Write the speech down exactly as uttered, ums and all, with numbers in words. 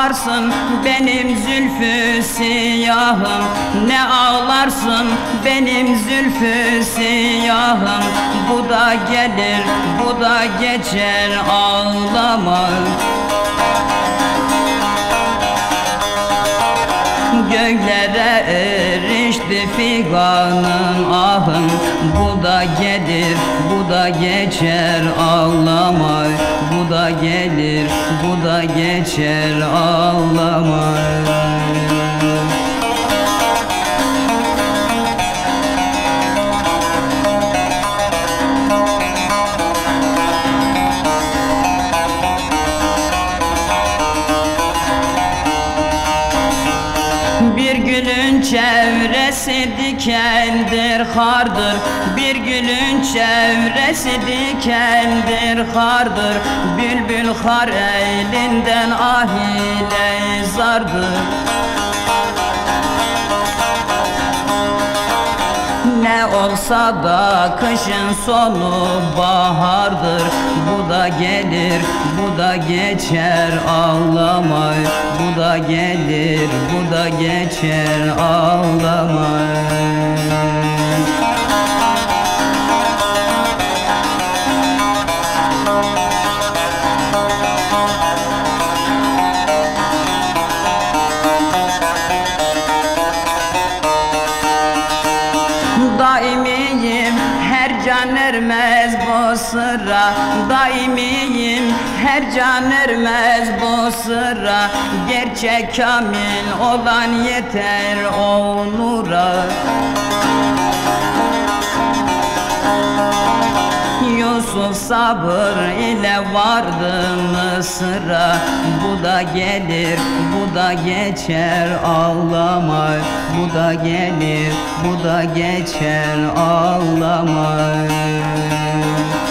ağlarsın benim zülfü siyahım, ne ağlarsın benim zülfü siyahım. Bu da gelir, bu da geçer, ağlama. Göklere erişti figanın ahın, bu da gelir, bu da geçer, ağlama. Bu da gelir, bu da geçer, ağlama. Bir gülün çevresi dikendir, kardır. Bir gülün çevresi dikendir, kardır. Bülbül kar elinden ah ile zardır. Ne olsa da kışın sonu bahardır. Bu da gelir, bu da geçer, ağlama. Bu da gelir, bu da geçer, ağlama. Daimiyim, her can ermez bu sıra. Daimiyim, her can ermez bu sıra. Gerçek kamil olan yeter o nura. Yusuf sabır ile vardı Mısır'a. Bu da gelir, bu da geçer, ağlama. Bu da gelir, bu da geçer, ağlama.